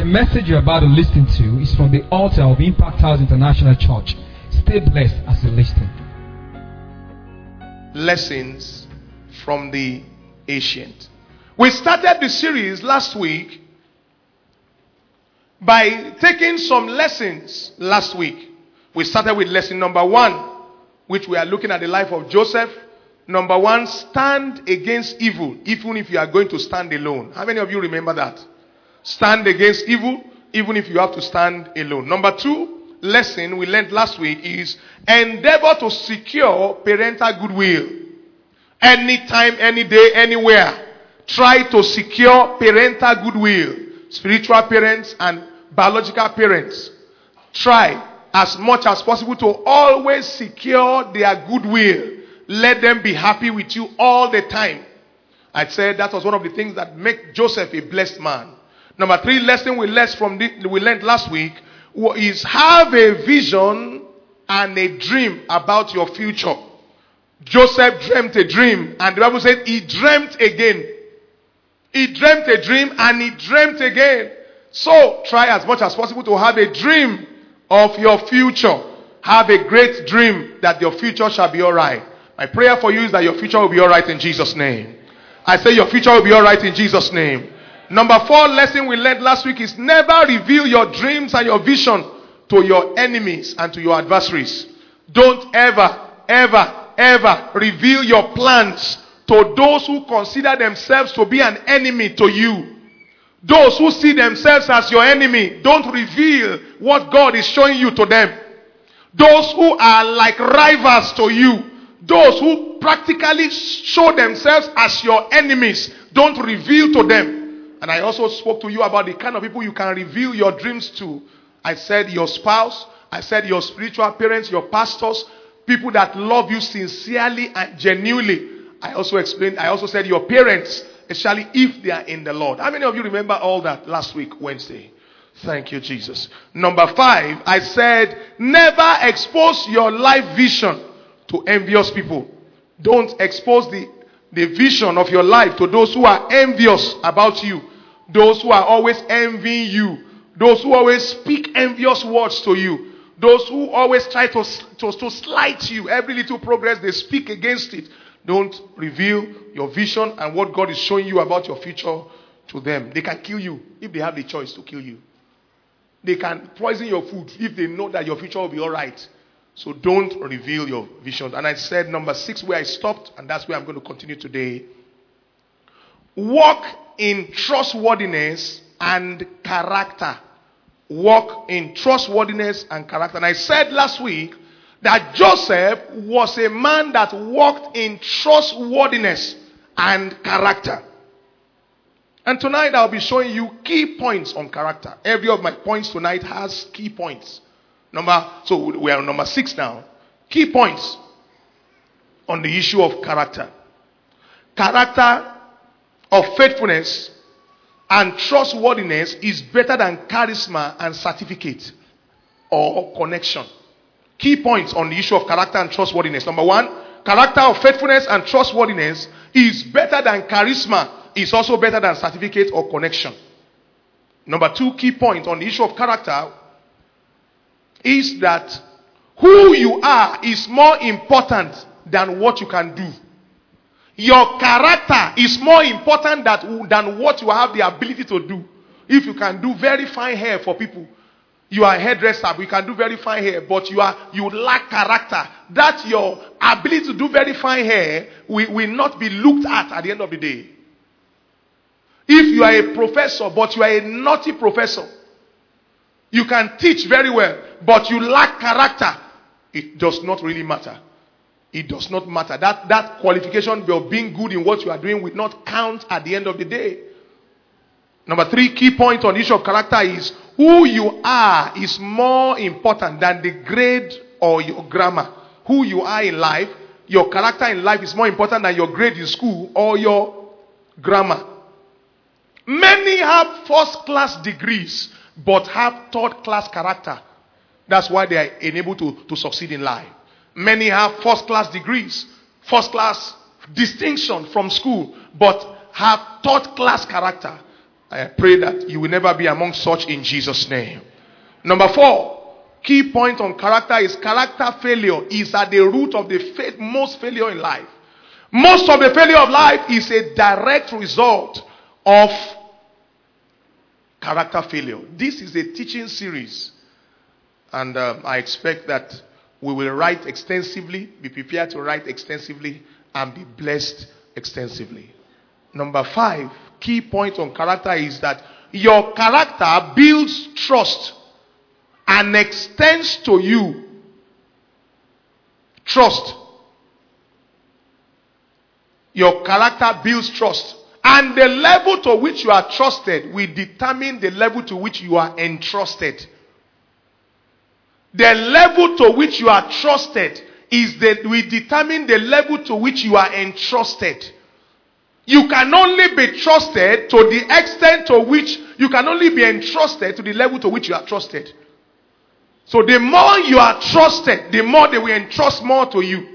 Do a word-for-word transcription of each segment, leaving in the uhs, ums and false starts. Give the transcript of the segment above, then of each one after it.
The message you're about to listen to is from the altar of Impact House International Church. Stay blessed as you listen. Lessons from the ancient. We started the series last week by taking some lessons last week. We started with lesson number one, which we are looking at the life of Joseph. Number one, stand against evil, even if you are going to stand alone. How many of you remember that? Stand against evil, even if you have to stand alone. Number two lesson we learned last week is endeavor to secure parental goodwill. Anytime, any day, anywhere. Try to secure parental goodwill. Spiritual parents and biological parents. Try as much as possible to always secure their goodwill. Let them be happy with you all the time. I said that was one of the things that make Joseph a blessed man. Number three lesson we learned from the, we learned last week is have a vision and a dream about your future. Joseph dreamt a dream, and the Bible said he dreamt again. He dreamt a dream and he dreamt again. So try as much as possible to have a dream of your future. Have a great dream that your future shall be alright. My prayer for you is that your future will be alright in Jesus' name. I say your future will be alright in Jesus' name. Number four lesson we learned last week is never reveal your dreams and your vision to your enemies and to your adversaries. Don't ever, ever, ever reveal your plans to those who consider themselves to be an enemy to you. Those who see themselves as your enemy, don't reveal what God is showing you to them. Those who are like rivals to you, those who practically show themselves as your enemies, don't reveal to them. And I also spoke to you about the kind of people you can reveal your dreams to. I said your spouse, I said your spiritual parents, your pastors, people that love you sincerely and genuinely. I also explained, I also said your parents, especially if they are in the Lord. How many of you remember all that last week, Wednesday? Thank you, Jesus. Number five, I said never expose your life vision to envious people. Don't expose the, the vision of your life to those who are envious about you. Those who are always envying you. Those who always speak envious words to you. Those who always try to, to, to slight you. Every little progress they speak against it. Don't reveal your vision and what God is showing you about your future to them. They can kill you if they have the choice to kill you. They can poison your food if they know that your future will be alright. So don't reveal your visions. And I said number six where I stopped, and that's where I'm going to continue today. Walk in trustworthiness and character. Walk in trustworthiness and character. And I said last week that Joseph was a man that walked in trustworthiness and character. And tonight I'll be showing you key points on character. Every of my points tonight has key points. Number, so we are on number six now. Key points on the issue of character. Character of faithfulness and trustworthiness is better than charisma and certificate or connection. Key points on the issue of character and trustworthiness. Number one, character of faithfulness and trustworthiness is better than charisma. It's also better than certificate or connection. Number two, key point on the issue of character is that who you are is more important than what you can do. Your character is more important that, than what you have the ability to do. If you can do very fine hair for people, you are a hairdresser, but you can do very fine hair, but you are you lack character. That your ability to do very fine hair will, will not be looked at at the end of the day. If you are a professor, but you are a naughty professor, you can teach very well, but you lack character, it does not really matter. It does not matter. That, that qualification of being good in what you are doing will not count at the end of the day. Number three key point on the issue of character is who you are is more important than the grade or your grammar. Who you are in life, your character in life is more important than your grade in school or your grammar. Many have first class degrees but have third class character. That's why they are enabled to, to succeed in life. Many have first class degrees, first class distinction from school, but have third class character. I pray that you will never be among such in Jesus' name. Number four, key point on character is character failure is at the root of the faith, most failure in life. Most of the failure of life is a direct result of character failure. This is a teaching series, and um, I expect that we will write extensively, be prepared to write extensively, and be blessed extensively. Number five, key point on character is that your character builds trust and extends to you trust. Your character builds trust. And the level to which you are trusted will determine the level to which you are entrusted. The level to which you are trusted is that will determine the level to which you are entrusted. You can only be trusted to the extent to which you can only be entrusted to the level to which you are trusted. So the more you are trusted, the more they will entrust more to you.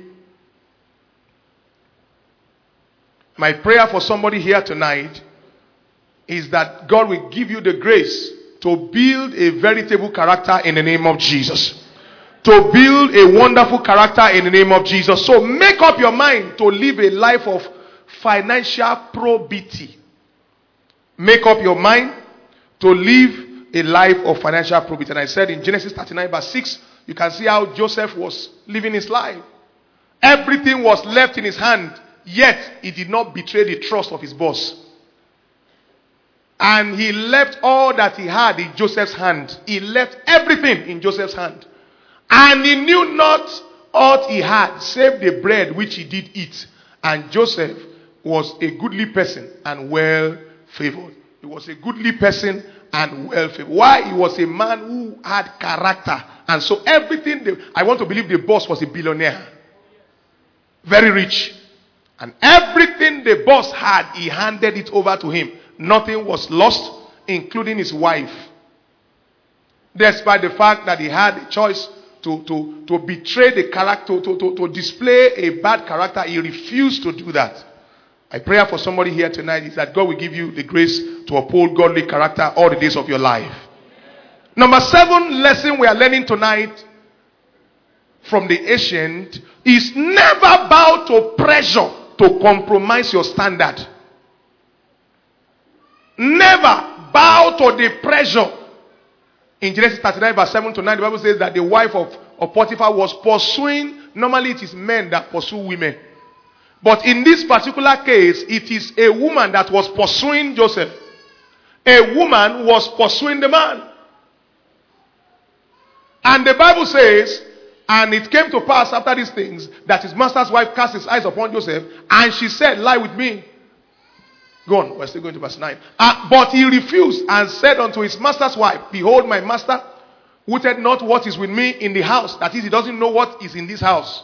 My prayer for somebody here tonight is that God will give you the grace to build a veritable character in the name of Jesus. To build a wonderful character in the name of Jesus. So make up your mind to live a life of financial probity. Make up your mind to live a life of financial probity. And I said in Genesis thirty-nine verse six, you can see how Joseph was living his life. Everything was left in his hand, yet he did not betray the trust of his boss. And he left all that he had in Joseph's hand. He left everything in Joseph's hand. And he knew not aught he had, save the bread which he did eat. And Joseph was a goodly person and well favored. He was a goodly person and well favored. Why? He was a man who had character. And so everything, they, I want to believe the boss was a billionaire. Very rich. And everything the boss had, he handed it over to him. Nothing was lost, including his wife. Despite the fact that he had a choice to, to, to betray the character, to, to, to display a bad character, he refused to do that. My prayer for somebody here tonight is that God will give you the grace to uphold godly character all the days of your life. Number seven lesson we are learning tonight from the ancient is never bow to pressure to compromise your standard. Never bow to the pressure. In Genesis thirty-nine verse seven to nine, the Bible says that the wife of, of Potiphar was pursuing, normally it is men that pursue women. But in this particular case, it is a woman that was pursuing Joseph. A woman was pursuing the man. And the Bible says, and it came to pass after these things, that his master's wife cast his eyes upon Joseph, and she said, lie with me. Go on, we're still going to verse nine. Uh, but he refused and said unto his master's wife, behold, my master wotted not what is with me in the house. That is, he doesn't know what is in this house.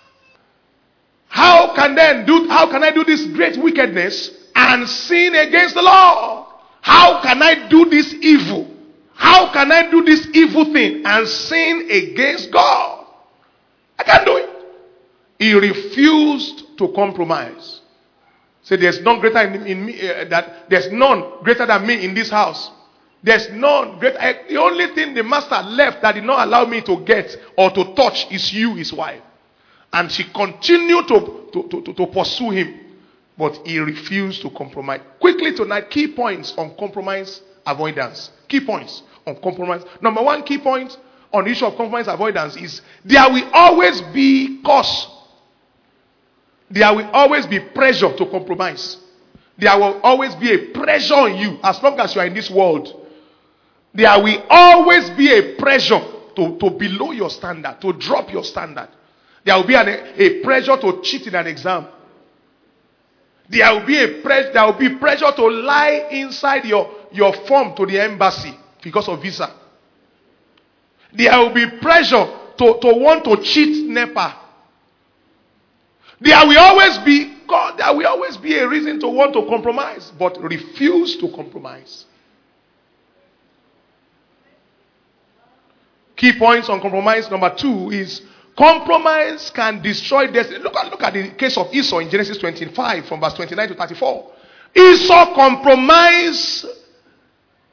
How can then do, how can I do this great wickedness and sin against the Lord? How can I do this evil? How can I do this evil thing and sin against God? I can't do it. He refused to compromise. Say, there's none greater in, in me, uh, that there's none greater than me in this house. There's none greater. Uh, the only thing the master left that did not allow me to get or to touch is you, his wife. And she continued to, to, to, to, to pursue him. But he refused to compromise. Quickly tonight, key points on compromise avoidance. Key points on compromise. Number one key point on the issue of compromise avoidance is there will always be cause. There will always be pressure to compromise. There will always be a pressure on you as long as you are in this world. There will always be a pressure to, to below your standard, to drop your standard. There will be an, a pressure to cheat in an exam. There will be a pre- there will be pressure to lie inside your, your form to the embassy because of visa. There will be pressure to, to want to cheat NEPA. There will always be God, there will always be a reason to want to compromise, but refuse to compromise. Key points on compromise. Number two is compromise can destroy destiny. Look at, look at the case of Esau in Genesis twenty-five from verse twenty-nine to thirty-four. Esau compromised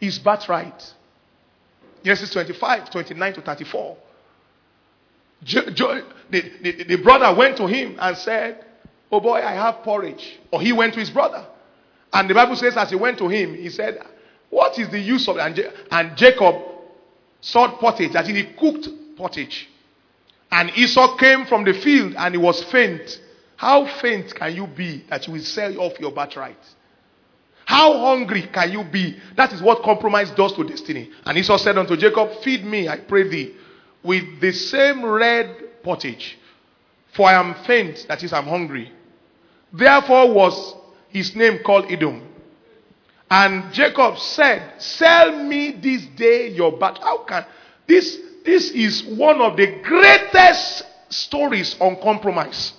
his birthright. Genesis twenty-five, twenty-nine to thirty-four. Jo- Jo- the, the, the brother went to him and said, oh boy, I have porridge. Or he went to his brother. And the Bible says as he went to him, he said, what is the use of it? And, J- and Jacob sought pottage, that is, he cooked pottage. And Esau came from the field and he was faint. How faint can you be that you will sell off your birthright? How hungry can you be? That is what compromise does to destiny. And Esau said unto Jacob, feed me, I pray thee, with the same red pottage. For I am faint, that is, I am hungry. Therefore was his name called Edom. And Jacob said, sell me this day your birth. How can this? This is one of the greatest stories on compromise.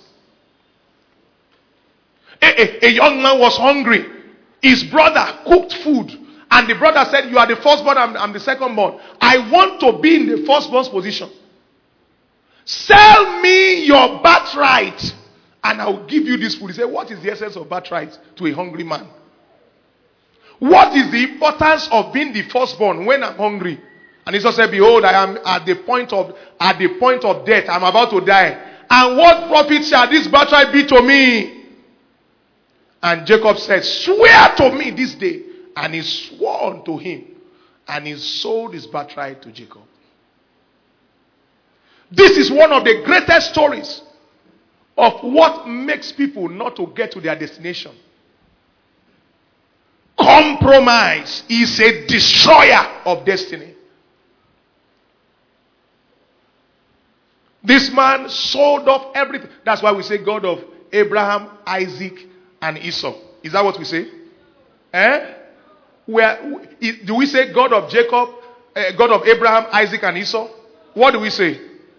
A, a, a young man was hungry. His brother cooked food. And the brother said, you are the firstborn, I'm, I'm the secondborn. I want to be in the firstborn's position. Sell me your birthright and I will give you this food. He said, what is the essence of birthright to a hungry man? What is the importance of being the firstborn when I'm hungry? And Esau said, behold, I am at the point of at the point of death. I'm about to die. And what profit shall this birthright be to me? And Jacob said, swear to me this day. And he swore unto him. And he sold his birthright to Jacob. This is one of the greatest stories of what makes people not to get to their destination. Compromise is a destroyer of destiny. This man sold off everything. That's why we say God of Abraham, Isaac, and Esau. Is that what we say? Eh? Where, do we say God of Jacob, uh, God of Abraham, Isaac, and Esau? What do we say?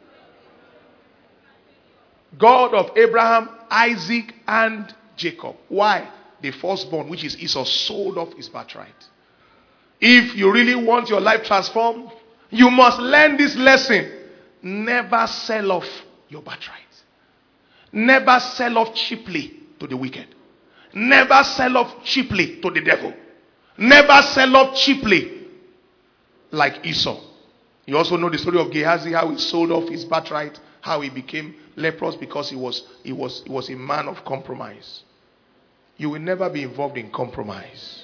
God of Abraham, Isaac, and Jacob. Why? The firstborn, which is Esau, sold off his birthright. If you really want your life transformed, you must learn this lesson. Never sell off your birthright. Never sell off cheaply to the wicked. Never sell off cheaply to the devil. Never sell off cheaply like Esau. You also know the story of Gehazi, how he sold off his birthright, how he became leprous because he was, he was, he was a man of compromise. You will never be involved in compromise.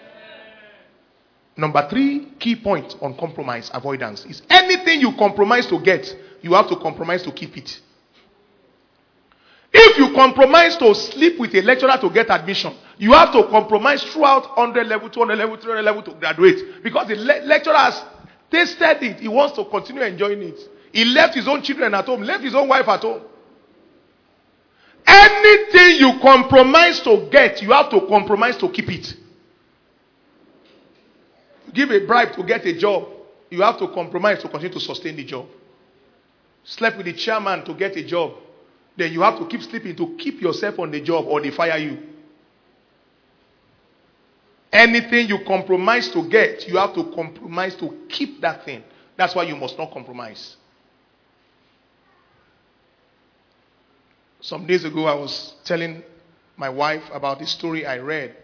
Number three key point on compromise avoidance is anything you compromise to get, you have to compromise to keep it. If you compromise to sleep with a lecturer to get admission, you have to compromise throughout one hundred level, two hundred level, three hundred level to graduate. Because the le- lecturer has tasted it. He wants to continue enjoying it. He left his own children at home, left his own wife at home. Anything you compromise to get, you have to compromise to keep it. Give a bribe to get a job, you have to compromise to continue to sustain the job. Slept with the chairman to get a job, then you have to keep sleeping to keep yourself on the job or they fire you. Anything you compromise to get, you have to compromise to keep that thing. That's why you must not compromise. Some days ago, I was telling my wife about this story I read.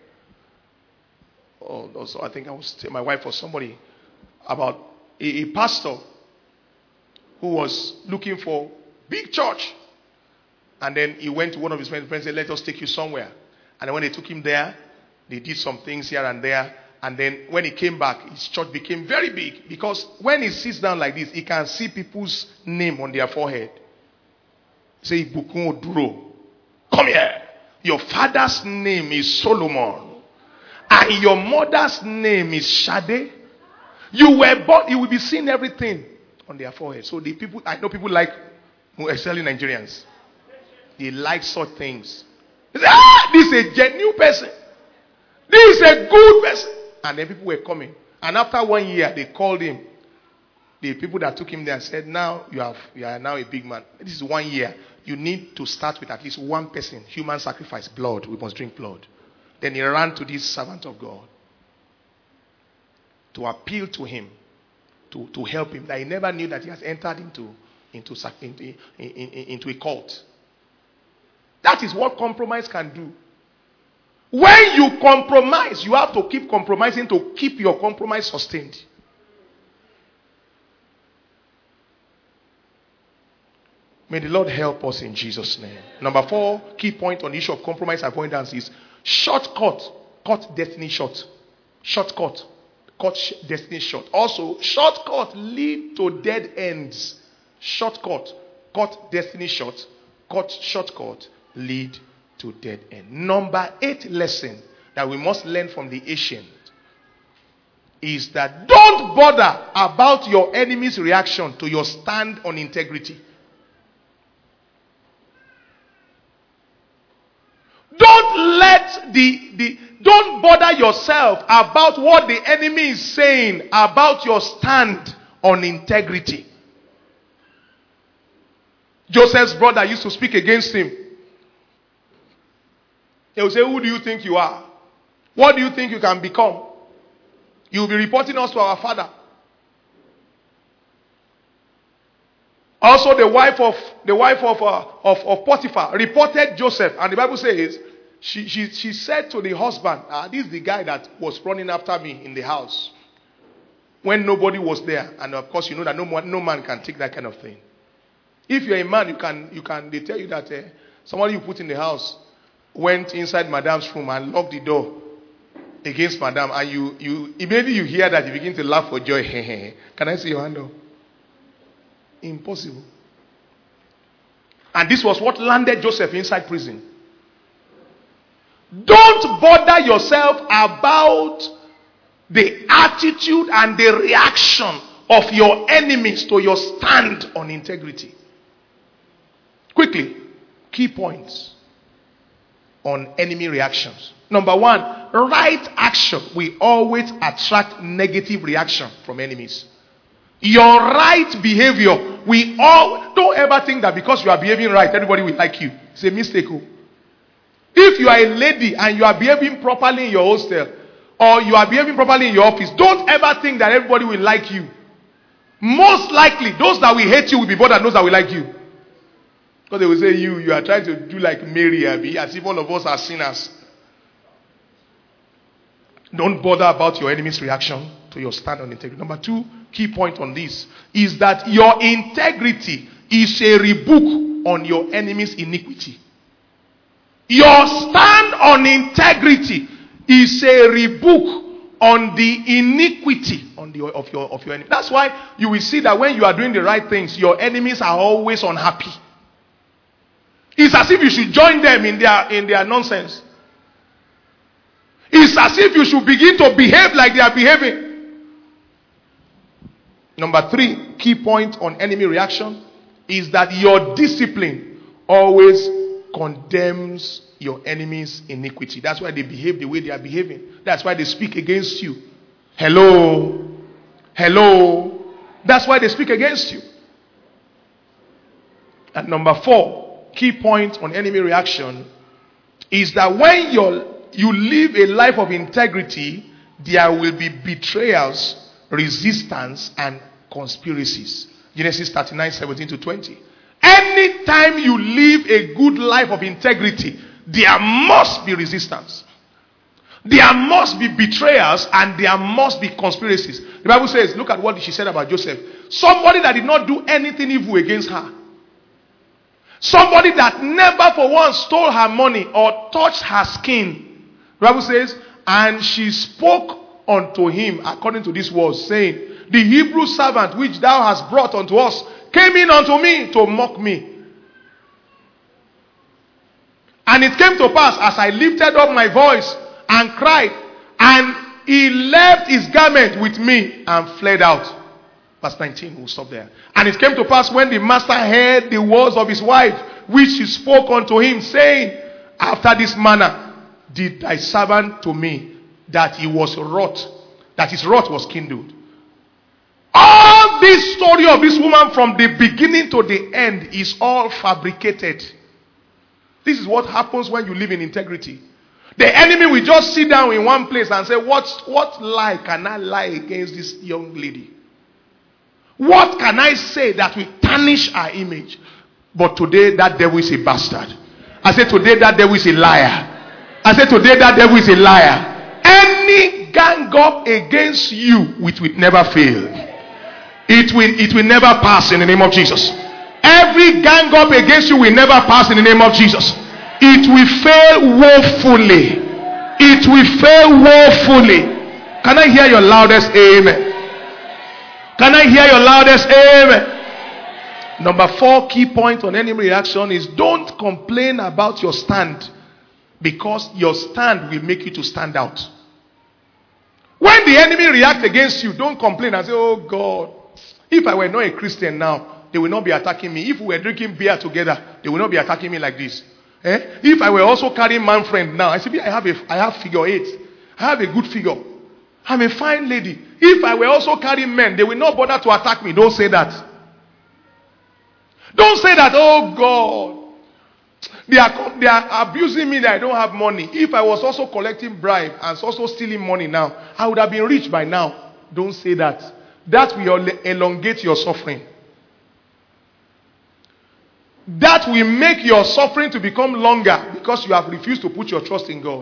Or also, I think I was telling my wife or somebody about a, a pastor who was looking for big church. And then he went to one of his friends and said, let us take you somewhere. And then when they took him there, they did some things here and there. And then when he came back, his church became very big. Because when he sits down like this, he can see people's name on their forehead. Say, Bukun Oduro. Come here. Your father's name is Solomon. And your mother's name is Shade. You were born, you will be seeing everything on their forehead. So the people, I know people like excelling Nigerians. They like such things. They say, ah, this is a genuine person. This is a good person. And then people were coming. And after one year, they called him. The people that took him there said, now you have you are now a big man. This is one year. You need to start with at least one person. Human sacrifice, blood. We must drink blood. Then he ran to this servant of God to appeal to him, to, to help him. That he never knew that he has entered into, into, into, into a cult. That is what compromise can do. When you compromise, you have to keep compromising to keep your compromise sustained. May the Lord help us in Jesus' name. Number four, key point on the issue of compromise avoidance is shortcut. Cut destiny short. Shortcut. Cut sh- destiny short. Also, shortcut lead to dead ends. Shortcut. Cut destiny short. Cut shortcut lead to dead end. Number eight lesson that we must learn from the ancient is that don't bother about your enemy's reaction to your stand on integrity. Don't let the, the don't bother yourself about what the enemy is saying about your stand on integrity. Joseph's brother used to speak against him. They will say, who do you think you are? What do you think you can become? You will be reporting us to our father. Also, the wife of the wife of, uh, of of Potiphar reported Joseph, and the Bible says she she she said to the husband, ah, "This is the guy that was running after me in the house when nobody was there." And of course, you know that no man, no man can take that kind of thing. If you're a man, you can you can. They tell you that uh, somebody you put in the house went inside Madam's room and locked the door against Madam, and you you immediately you hear that you begin to laugh for joy. Can I see your hand up? Impossible. And this was what landed Joseph inside prison. Don't bother yourself about the attitude and the reaction of your enemies to your stand on integrity. Quickly, key points on enemy reactions. Number one, right action will always attract negative reaction from enemies. Your right behavior, we all don't ever think that because you are behaving right, everybody will like you. It's a mistake. If you are a lady and you are behaving properly in your hostel, or you are behaving properly in your office, don't ever think that everybody will like you. Most likely, those that will hate you will be better than those that will like you. Because they will say, you, you are trying to do like Mary, Abby, as if all of us are sinners. Don't bother about your enemy's reaction to your stand on integrity. Number two, key point on this is that your integrity is a rebuke on your enemy's iniquity. Your stand on integrity is a rebuke on the iniquity on the, of your of your enemy. That's why you will see that when you are doing the right things, your enemies are always unhappy. It's as if you should join them in their in their nonsense. It's as if you should begin to behave like they are behaving. Number three, key point on enemy reaction is that your discipline always condemns your enemy's iniquity. That's why they behave the way they are behaving. That's why they speak against you. Hello? Hello? That's why they speak against you. And number four, key point on enemy reaction is that when you're, you live a life of integrity, there will be betrayals, resistance, and conspiracies. Genesis thirty-nine, seventeen to twenty. Anytime you live a good life of integrity, there must be resistance. There must be betrayals and there must be conspiracies. The Bible says, look at what she said about Joseph. Somebody that did not do anything evil against her. Somebody that never for once stole her money or touched her skin. The Bible says, and she spoke unto him according to this words, saying, the Hebrew servant which thou hast brought unto us came in unto me to mock me. And it came to pass as I lifted up my voice and cried, and he left his garment with me and fled out. Verse nineteen, we'll stop there. And it came to pass when the master heard the words of his wife, which she spoke unto him, saying, after this manner did thy servant to me, that he was wrought, that his wrath was kindled. All this story of this woman from the beginning to the end is all fabricated. This is what happens when you live in integrity. The enemy will just sit down in one place and say, what, what lie can I lie against this young lady? What can I say that will tarnish her image? But today that devil is a bastard. I say today that devil is a liar. I said today that devil is a liar. Any gang up against you, it will never fail. It will, it will never pass in the name of Jesus. Every gang up against you will never pass in the name of Jesus. It will fail woefully. It will fail woefully. Can I hear your loudest amen? Can I hear your loudest amen? Number four key point on enemy reaction is don't complain about your stand, because your stand will make you to stand out. When the enemy reacts against you, don't complain and say, oh God, if I were not a Christian now, they will not be attacking me. If we were drinking beer together, they will not be attacking me like this. Eh? If I were also carrying man friend now, I say, I have a, I have figure eight. I have a good figure. I'm a fine lady. If I were also carrying men, they will not bother to attack me. Don't say that. Don't say that, oh God. They are, they are abusing me that I don't have money. If I was also collecting bribe and also stealing money now, I would have been rich by now. Don't say that. That will elongate your suffering. That will make your suffering to become longer because you have refused to put your trust in God.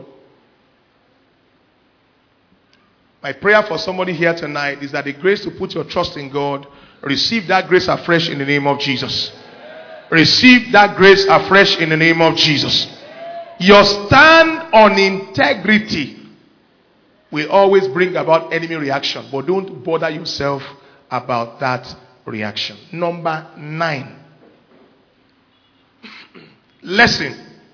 My prayer for somebody here tonight is that the grace to put your trust in God, receive that grace afresh in the name of Jesus. Receive that grace afresh in the name of Jesus. Your stand on integrity will always bring about enemy reaction, but don't bother yourself about that reaction. Number nine. Lesson.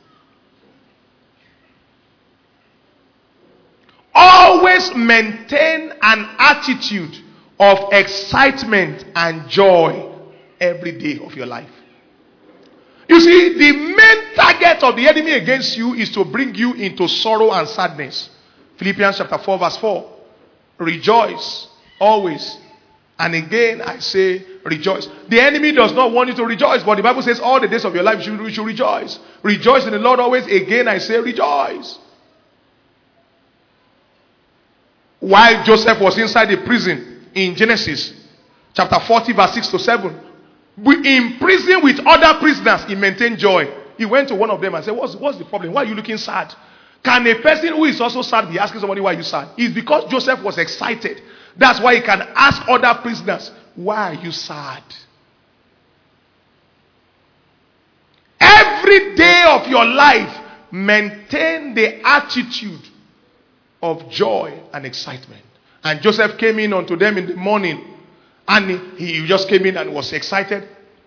Always maintain an attitude of excitement and joy every day of your life. You see, the main target of the enemy against you is to bring you into sorrow and sadness. Philippians chapter four verse four. Rejoice always. And again I say rejoice. The enemy does not want you to rejoice, but the Bible says all the days of your life you should, you should rejoice. Rejoice in the Lord always. Again I say rejoice. While Joseph was inside the prison in Genesis chapter forty verse six to seven, in prison with other prisoners, he maintained joy. He went to one of them and said, what's, what's the problem? Why are you looking sad? Can a person who is also sad be asking somebody why are you sad? It's because Joseph was excited. That's why he can ask other prisoners, why are you sad? Every day of your life, maintain the attitude of joy and excitement. And Joseph came in unto them in the morning, and he, he just came in and was excited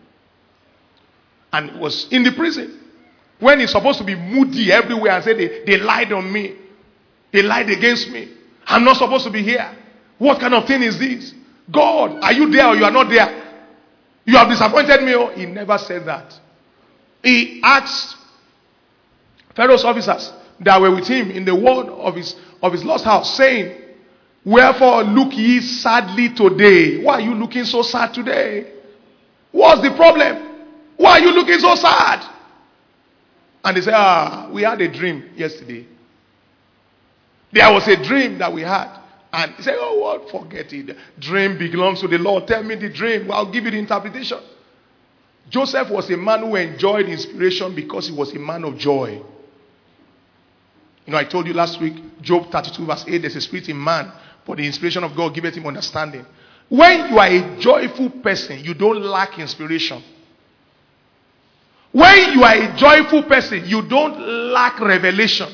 and was in the prison. When he's supposed to be moody everywhere and say they, they lied on me. They lied against me. I'm not supposed to be here. What kind of thing is this? God, are you there or you are not there? You have disappointed me. Oh, he never said that. He asked Pharaoh's officers that were with him in the ward of his, of his lost house, saying, wherefore look ye sadly today? Why are you looking so sad today? What's the problem? Why are you looking so sad? And they said, ah, we had a dream yesterday. There was a dream that we had. And he said, oh, what? Forget it. Dream belongs to the Lord. Tell me the dream. I'll give you the interpretation. Joseph was a man who enjoyed inspiration because he was a man of joy. You know, I told you last week, Job thirty-two verse eight, there's a spirit in man, but the inspiration of God giveth him understanding. When you are a joyful person, you don't lack inspiration. When you are a joyful person, you don't lack revelation.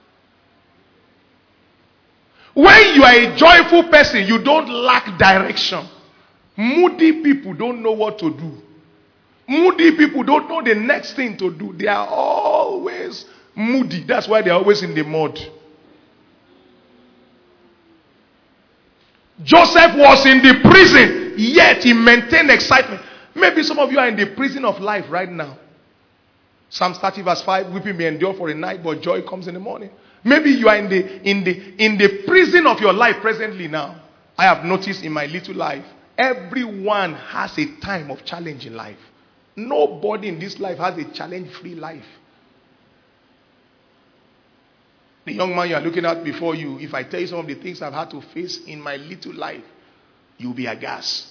When you are a joyful person, you don't lack direction. Moody people don't know what to do. Moody people don't know the next thing to do. They are always moody. That's why they are always in the mud. Joseph was in the prison, yet he maintained excitement. Maybe some of you are in the prison of life right now. Psalm thirty verse five, weeping may endure for a night, but joy comes in the morning. Maybe you are in the in the in the prison of your life presently now. I have noticed in my little life, everyone has a time of challenge in life. Nobody in this life has a challenge-free life. The young man you are looking at before you, if I tell you some of the things I've had to face in my little life, you'll be aghast.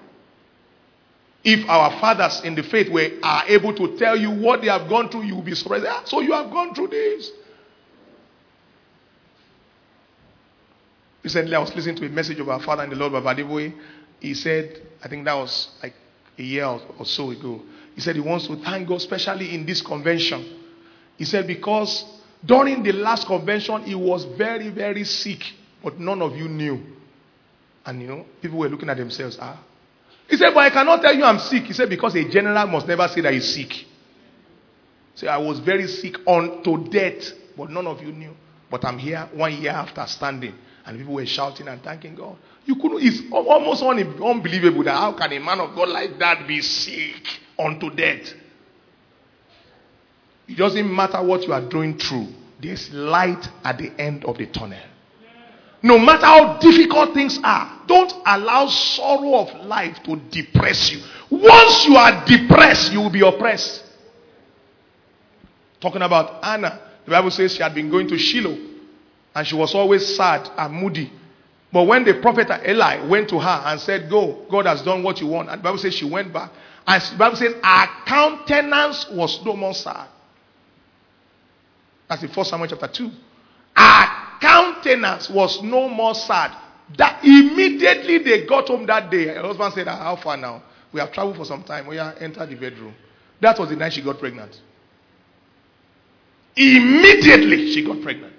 If our fathers in the faith were are able to tell you what they have gone through, you will be surprised. Ah, so you have gone through this. Recently, I was listening to a message of our father in the Lord, Baba Adeboye. He said, I think that was like a year or so ago. He said he wants to thank God, especially in this convention. He said because during the last convention, he was very, very sick, but none of you knew. And you know, people were looking at themselves. Ah. He said, but I cannot tell you I'm sick. He said, because a general must never say that he's sick. He said, I was very sick unto death, but none of you knew. But I'm here one year after standing. And people were shouting and thanking God. You couldn't, it's almost un- unbelievable that how can a man of God like that be sick unto death? It doesn't matter what you are going through. There's light at the end of the tunnel. No matter how difficult things are, don't allow sorrow of life to depress you. Once you are depressed, you will be oppressed. Talking about Anna, the Bible says she had been going to Shiloh and she was always sad and moody. But when the prophet Eli went to her and said, go, God has done what you want. And the Bible says she went back. And the Bible says her countenance was no more sad. That's in First Samuel chapter two. Her countenance was no more sad. That immediately they got home that day. Her husband said, how far now? We have traveled for some time. We have entered the bedroom. That was the night she got pregnant. Immediately she got pregnant.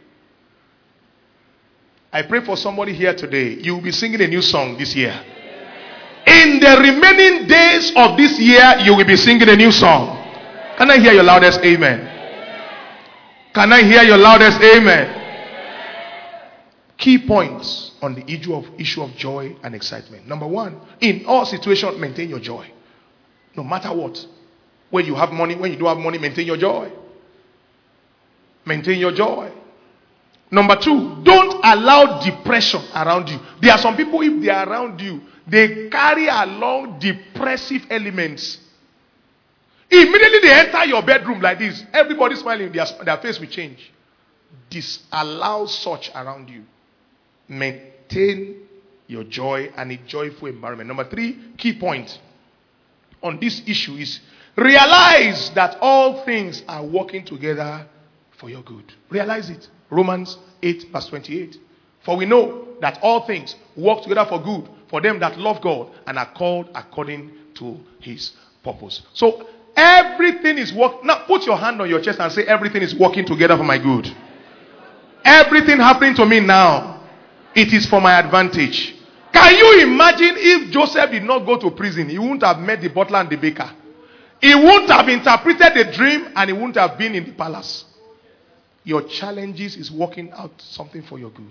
I pray for somebody here today. You will be singing a new song this year. In the remaining days of this year, you will be singing a new song. Can I hear your loudest amen? Can I hear your loudest amen? Key points on the issue of issue of joy and excitement. Number one, in all situations, maintain your joy. No matter what. When you have money, when you don't have money, maintain your joy. Maintain your joy. Number two, don't allow depression around you. There are some people, if they are around you, they carry along depressive elements. Immediately they enter your bedroom like this, everybody smiling, their, their face will change. Disallow such around you. Maintain your joy and a joyful environment. Number three, key point on this issue is realize that all things are working together for your good. Realize it. Romans eight verse twenty-eight. For we know that all things work together for good for them that love God and are called according to his purpose. So everything is working. Now put your hand on your chest and say everything is working together for my good. Everything happening to me now, it is for my advantage. Can you imagine if Joseph did not go to prison? He wouldn't have met the butler and the baker. He wouldn't have interpreted the dream and he wouldn't have been in the palace. Your challenges is working out something for your good.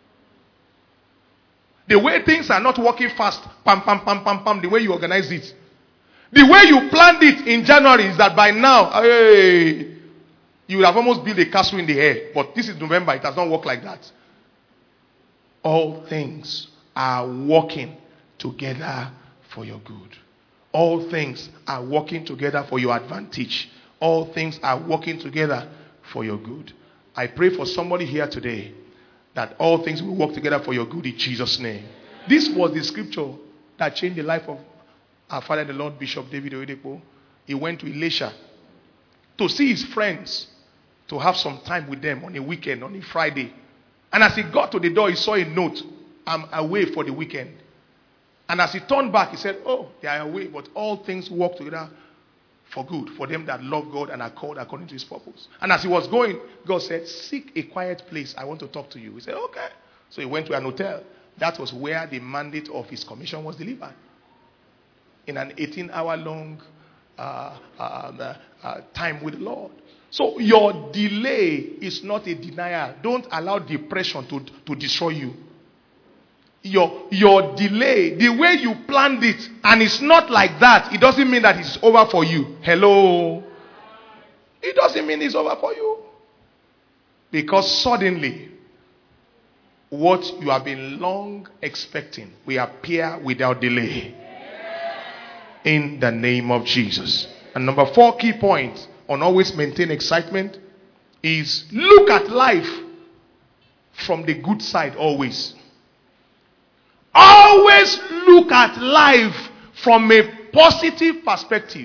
The way things are not working fast, pam, pam, pam, pam, pam, the way you organize it. The way you planned it in January is that by now, hey, you would have almost built a castle in the air. But this is November, it has not worked like that. All things are working together for your good. All things are working together for your advantage. All things are working together for your good. I pray for somebody here today that all things will work together for your good in Jesus' name. This was the scripture that changed the life of our father, the Lord Bishop David Oyedepo. He went to Elisha to see his friends, to have some time with them on a weekend, on a Friday. And as he got to the door, he saw a note, I'm away for the weekend. And as he turned back, he said, oh, they are away, but all things work together for good, for them that love God and are called according to his purpose. And as he was going, God said, seek a quiet place. I want to talk to you. He said, okay. So he went to an hotel. That was where the mandate of his commission was delivered. In an eighteen-hour long uh, uh, uh, time with the Lord. So your delay is not a denial. Don't allow depression to, to destroy you. Your, your delay, the way you planned it, and it's not like that, it doesn't mean that it's over for you. Hello? It doesn't mean it's over for you. Because suddenly, what you have been long expecting will appear without delay. In the name of Jesus. And number four key point on always maintain excitement is look at life from the good side always. Always look at life from a positive perspective.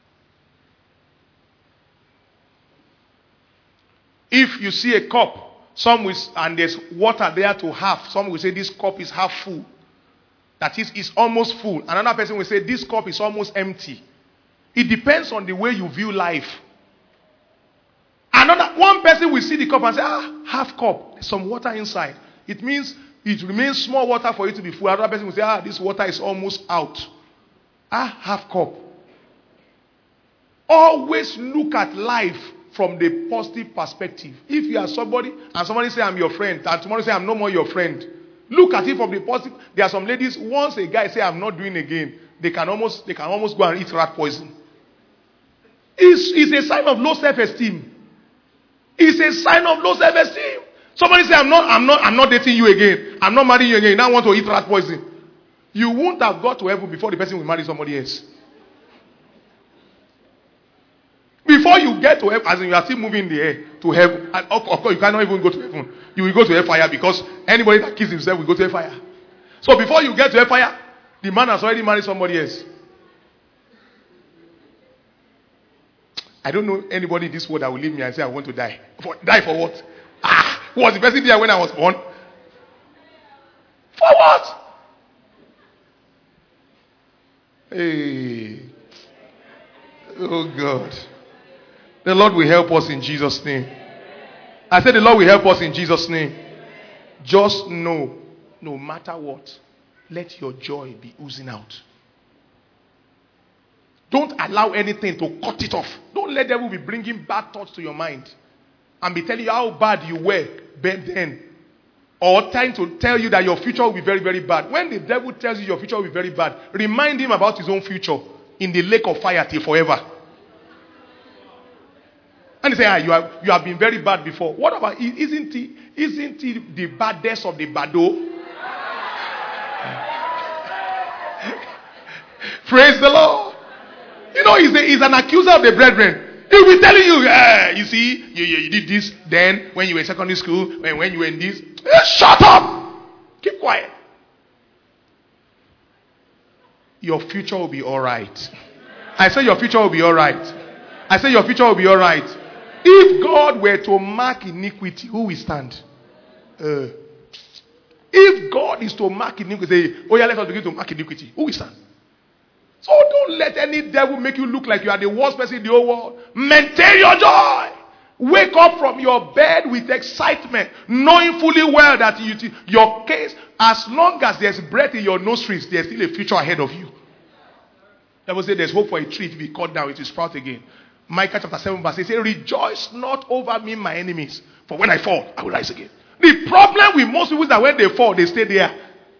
If you see a cup Some will, and there's water there to half. Some will say this cup is half full. That is, it's almost full. Another person will say this cup is almost empty. It depends on the way you view life. Another one person will see the cup and say, ah, half cup, there's some water inside. It means it remains small water for it to be full. Another person will say, ah, this water is almost out. Ah, half cup. Always look at life from the positive perspective. If you are somebody and somebody say I'm your friend, and tomorrow say I'm no more your friend, look at it from the positive. There are some ladies, once a guy say I'm not doing again, they can almost they can almost go and eat rat poison. It's, it's a sign of low self-esteem. It's a sign of low self-esteem. Somebody say I'm not I'm not I'm not dating you again. I'm not marrying you again. You now want to eat rat poison. You won't have got to heaven before the person will marry somebody else. Before you get to heaven, as in you are still moving in the air to heaven, and of, of course you cannot even go to heaven. You will go to hellfire because anybody that kills himself will go to hellfire. So before you get to hellfire, the man has already married somebody else. I don't know anybody in this world that will leave me and say I want to die. For, die for what? Ah, who was the person there when I was born? For what? Hey. Oh God. The Lord will help us in Jesus' name. I said the Lord will help us in Jesus' name. Just know, no matter what, let your joy be oozing out. Don't allow anything to cut it off. Don't let the devil be bringing bad thoughts to your mind and be telling you how bad you were back then. Or trying to tell you that your future will be very, very bad. When the devil tells you your future will be very bad, remind him about his own future in the lake of fire till forever. And they say, ah, you have, you have been very bad before. What about, isn't it, isn't it the baddest of the bado? Praise the Lord. You know, he's, a, he's an accuser of the brethren. He'll be telling you, eh, you see, you, you, you did this then when you were in secondary school, when, when you were in this. Eh, shut up! Keep quiet. Your future will be alright. I say your future will be alright. I say your future will be alright. If God were to mark iniquity, who will stand? Uh, if God is to mark iniquity, say, oh yeah, let us begin to mark iniquity. Who will stand? So don't let any devil make you look like you are the worst person in the whole world. Maintain your joy. Wake up from your bed with excitement, knowing fully well that you, your case, as long as there's breath in your nostrils, there's still a future ahead of you. The Bible says there's hope for a tree to be cut down, it will sprout again. Micah chapter seven verse eight says, rejoice not over me, my enemies, for when I fall, I will rise again. The problem with most people is that when they fall, they stay there.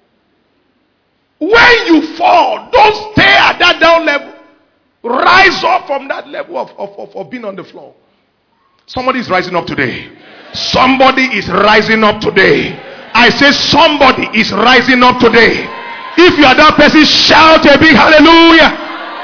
When you fall, don't stay at that down level. Rise up from that level of, of, of, of being on the floor. Somebody is rising up today. Somebody is rising up today. I say somebody is rising up today. If you are that person, shout a big hallelujah.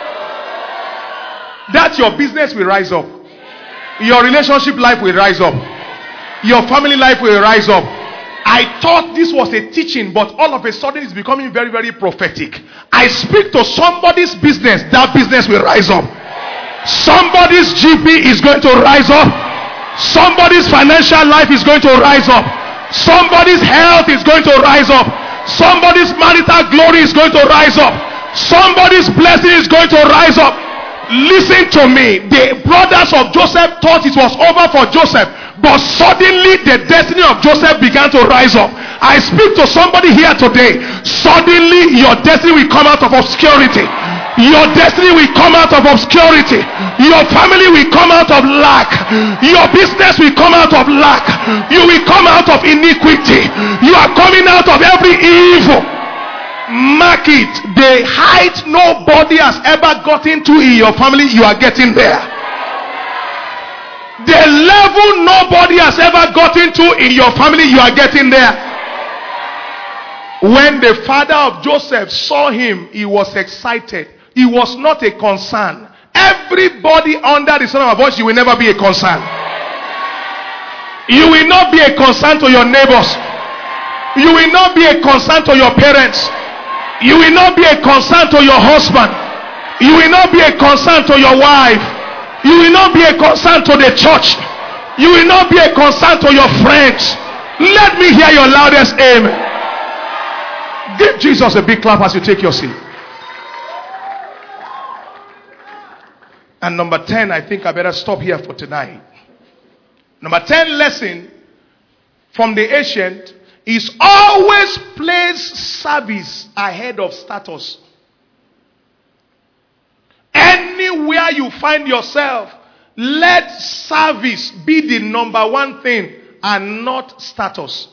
That your business will rise up. Your relationship life will rise up. Your family life will rise up. I thought this was a teaching, but all of a sudden it's becoming very, very prophetic. I speak to somebody's business, that business will rise up. Somebody's G P is going to rise up. Somebody's financial life is going to rise up. Somebody's health is going to rise up. Somebody's marital glory is going to rise up. Somebody's blessing is going to rise up. Listen to me. The brothers of Joseph thought it was over for Joseph, but suddenly the destiny of Joseph began to rise up. I speak to somebody here today. Suddenly your destiny will come out of obscurity. Your destiny will come out of obscurity. Your family will come out of lack. Your business will come out of lack. You will come out of iniquity. You are coming out of every evil. Mark it. The height nobody has ever gotten to in your family, you are getting there. The level nobody has ever gotten to in your family, you are getting there. When the father of Joseph saw him, he was excited. It was not a concern. Everybody under the sound of my voice, you will never be a concern. You will not be a concern to your neighbors. You will not be a concern to your parents. You will not be a concern to your husband. You will not be a concern to your wife. You will not be a concern to the church. You will not be a concern to your friends. Let me hear your loudest amen. Give Jesus a big clap as you take your seat. And number ten, I think I better stop here for tonight. Number ten lesson from the ancient is always place service ahead of status. Anywhere you find yourself, let service be the number one thing and not status.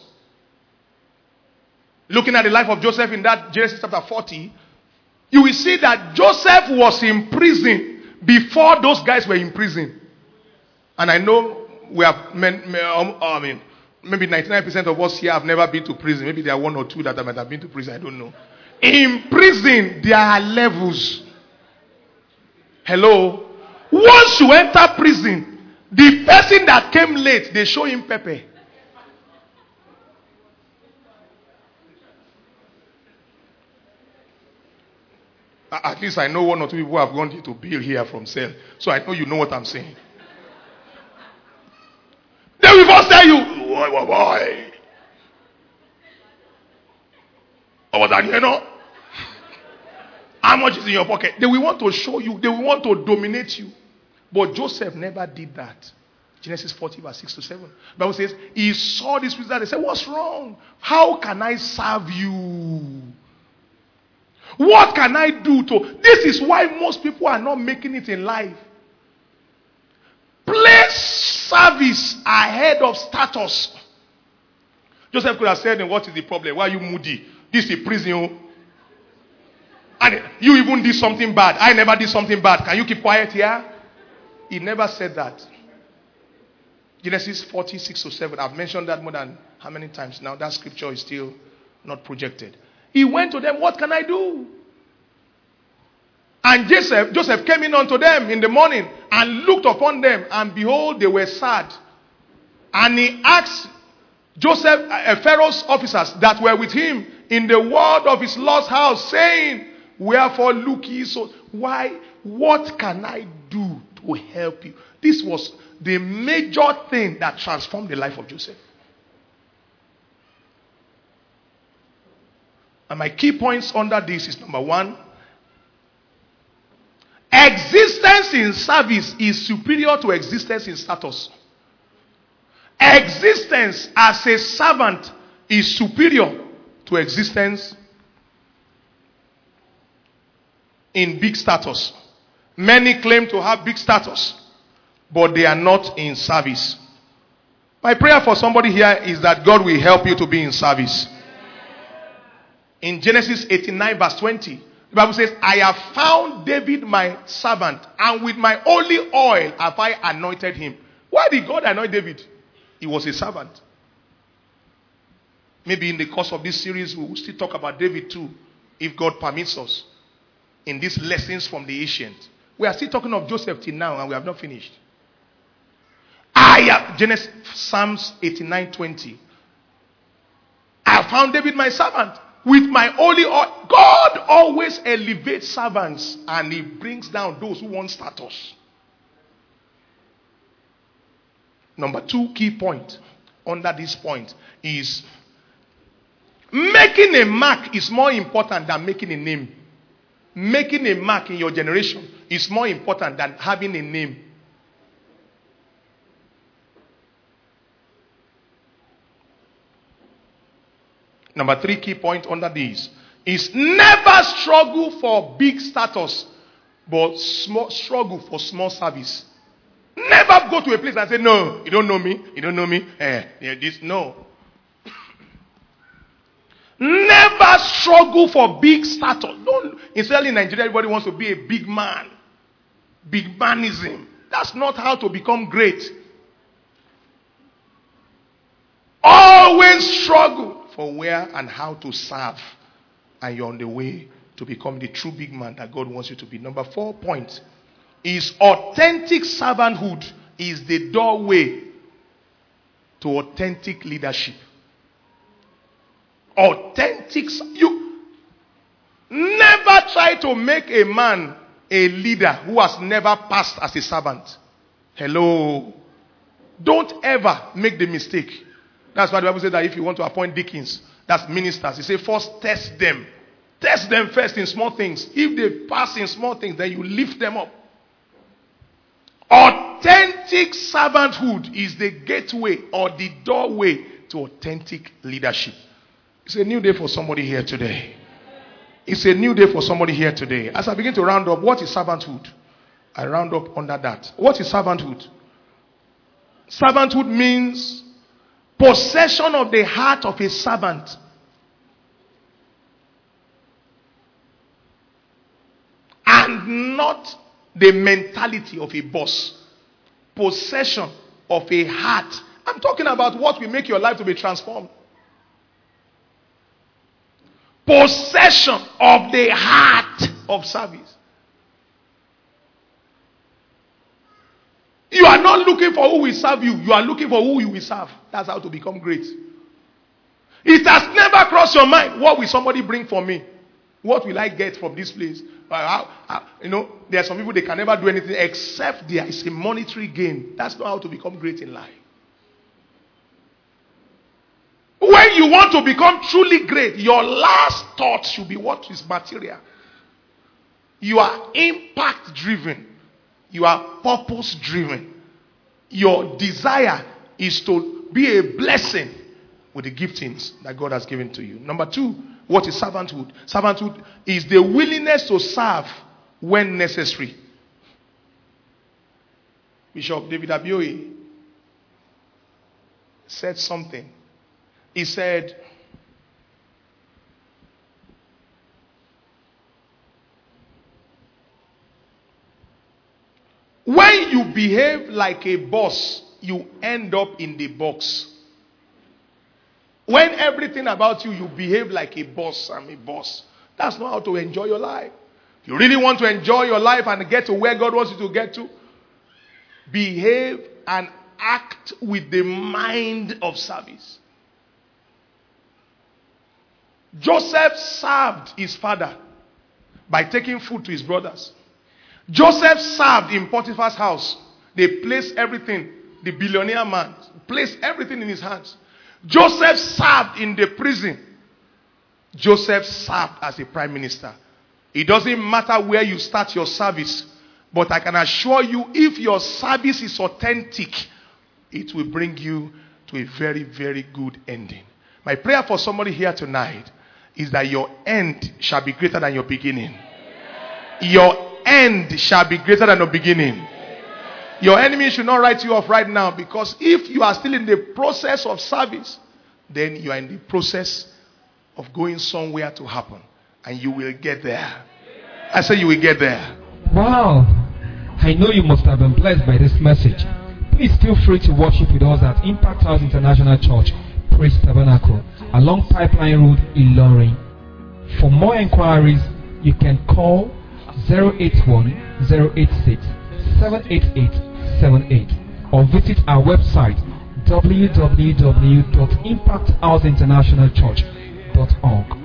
Looking at the life of Joseph in that Genesis chapter forty, you will see that Joseph was in prison before those guys were in prison. And I know we have, men, I mean, maybe ninety-nine percent of us here have never been to prison. Maybe there are one or two that might have been to prison. I don't know. In prison, there are levels. Hello? Once you enter prison, the person that came late, they show him pepper. At least I know one or two people who have gone to bill here from cell. So I know you know what I'm saying. They will first tell you, boy, boy, boy. Or what that, you know? How much is in your pocket? They will want to show you. They will want to dominate you. But Joseph never did that. Genesis forty verse six to seven. The Bible says, he saw this prisoner. They said, what's wrong? How can I serve you? What can I do to... This is why most people are not making it in life. Place service ahead of status. Joseph could have said, what is the problem? Why are you moody? This is prison. And you even did something bad. I never did something bad. Can you keep quiet here? He never said that. Genesis forty, six to seven. I've mentioned that more than how many times now? That scripture is still not projected. He went to them, what can I do? And Joseph, Joseph came in unto them in the morning and looked upon them, and behold, they were sad. And he asked Joseph, uh, Pharaoh's officers that were with him in the ward of his Lord's house, saying, wherefore look ye so? Why? What can I do to help you? This was the major thing that transformed the life of Joseph. And my key points under this is number one, existence in service is superior to existence in status. Existence as a servant is superior to existence in big status. Many claim to have big status, but they are not in service. My prayer for somebody here is that God will help you to be in service. In Genesis eighty-nine verse twenty, the Bible says, I have found David my servant, and with my holy oil have I anointed him. Why did God anoint David? He was a servant. Maybe in the course of this series, we will still talk about David too, if God permits us, in these lessons from the ancient. We are still talking of Joseph till now, and we have not finished. I have, Genesis, Psalms eighty-nine twenty. I have found David my servant. With my holy oil. God always elevates servants, and he brings down those who want status. Number two key point under this point is making a mark is more important than making a name. Making a mark in your generation is more important than having a name. Number three key point under this is never struggle for big status, but small, struggle for small service. Never go to a place and say, no, you don't know me, you don't know me. Eh, yeah, this, no. Never struggle for big status. Don't, especially in Nigeria, everybody wants to be a big man. Big manism. That's not how to become great. Always struggle for where and how to serve, and you're on the way to become the true big man that God wants you to be. Number four point is authentic servanthood is the doorway to authentic leadership. Authentic, you never try to make a man a leader who has never passed as a servant. Hello. Don't ever make the mistake. That's why the Bible says that if you want to appoint deacons, that's ministers, he says first test them. Test them first in small things. If they pass in small things, then you lift them up. Authentic servanthood is the gateway or the doorway to authentic leadership. It's a new day for somebody here today. It's a new day for somebody here today. As I begin to round up, what is servanthood? I round up under that. What is servanthood? Servanthood means possession of the heart of a servant. And not the mentality of a boss. Possession of a heart. I'm talking about what will make your life to be transformed. Possession of the heart of service. You are not looking for who will serve you. You are looking for who you will serve. That's how to become great. It has never crossed your mind. What will somebody bring for me? What will I get from this place? How, how, you know, there are some people, they can never do anything except there is a monetary gain. That's not how to become great in life. When you want to become truly great, your last thought should be what is material. You are impact driven. You are purpose driven. Your desire is to be a blessing with the giftings that God has given to you. Number two, what is servanthood? Servanthood is the willingness to serve when necessary. Bishop David Abioye said something. He said, when you behave like a boss, you end up in the box. When everything about you, you behave like a boss. I'm a boss. That's not how to enjoy your life. If you really want to enjoy your life and get to where God wants you to get to, behave and act with the mind of service. Joseph served his father by taking food to his brothers. Joseph served in Potiphar's house. They placed everything, the billionaire man, placed everything in his hands. Joseph served in the prison. Joseph served as a prime minister. It doesn't matter where you start your service, but I can assure you, if your service is authentic, it will bring you to a very, very good ending. My prayer for somebody here tonight is that your end shall be greater than your beginning. Your end shall be greater than your beginning. Your enemy should not write you off right now, because if you are still in the process of service, then you are in the process of going somewhere to happen. And you will get there. I say you will get there. Wow. I know you must have been blessed by this message. Please feel free to worship with us at Impact House International Church, Praise Tabernacle, along Pipeline Road, Ilorin. For more inquiries, you can call zero eight one, zero eight six, seven eight eight seven eight or visit our website w w w dot impact house international church dot org.